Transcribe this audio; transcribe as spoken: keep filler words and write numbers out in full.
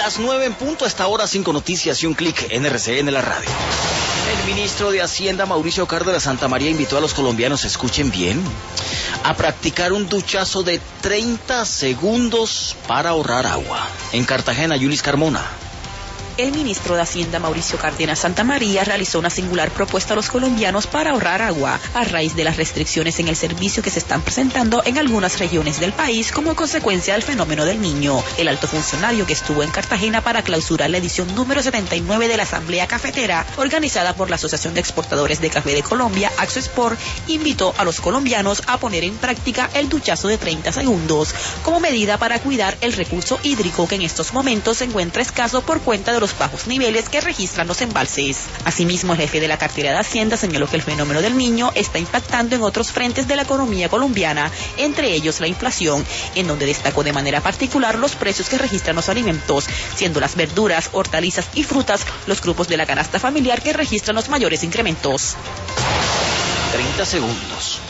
Las nueve en punto, hasta ahora cinco noticias y un clic en R C N la radio. El ministro de Hacienda, Mauricio Cárdenas Santamaría, invitó a los colombianos, escuchen bien, a practicar un duchazo de treinta segundos para ahorrar agua. En Cartagena, Yulis Carmona. El ministro de Hacienda, Mauricio Cárdenas Santamaría, realizó una singular propuesta a los colombianos para ahorrar agua a raíz de las restricciones en el servicio que se están presentando en algunas regiones del país como consecuencia del fenómeno del Niño. El alto funcionario que estuvo en Cartagena para clausurar la edición número setenta y nueve de la Asamblea Cafetera, organizada por la Asociación de Exportadores de Café de Colombia, Axoexport, invitó a los colombianos a poner en práctica el duchazo de treinta segundos como medida para cuidar el recurso hídrico que en estos momentos se encuentra escaso por cuenta de los los bajos niveles que registran los embalses. Asimismo, el jefe de la cartera de Hacienda señaló que el fenómeno del Niño está impactando en otros frentes de la economía colombiana, entre ellos la inflación, en donde destacó de manera particular los precios que registran los alimentos, siendo las verduras, hortalizas y frutas los grupos de la canasta familiar que registran los mayores incrementos. treinta segundos.